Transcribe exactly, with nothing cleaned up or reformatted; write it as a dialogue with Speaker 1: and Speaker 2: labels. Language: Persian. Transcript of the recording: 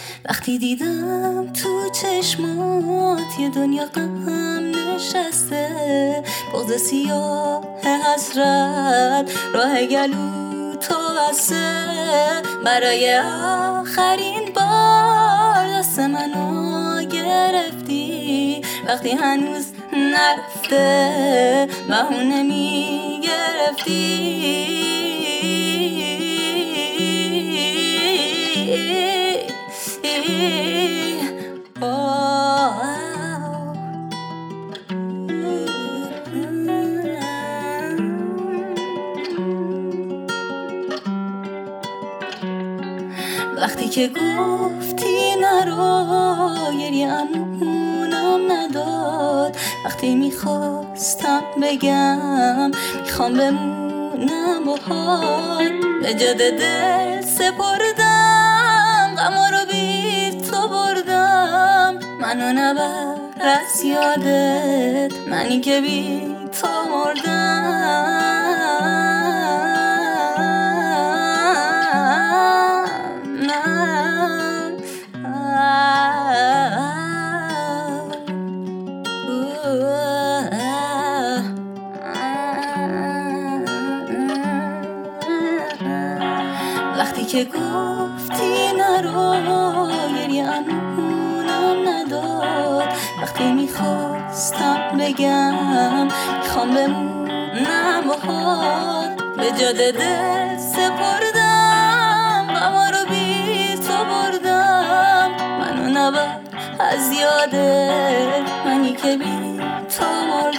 Speaker 1: وقتی دیدم تو چشمات یه دنیا غم نشسته، بغض سیاه حسرت راه گلو تو بسته، برای آخرین بار دست منو گرفتی وقتی هنوز نرفته بهونه میگرفتی. وقتی که گفتی نرو گریه امونم نداد، وقتی میخواستم بگم میخوام بمونم باهات، به جد دل سپردم غما رو بی تو بردم، منو نبر از یادت منی که بی تو مردم. وقتی که گفتی نرو گریه امونم نداد، وقتی میخواستم بگم میخوام بمونم باهات، به جاد دل سپردم غما رو بی تو بردم، منو نبر از یادت منی که بی تو مردم.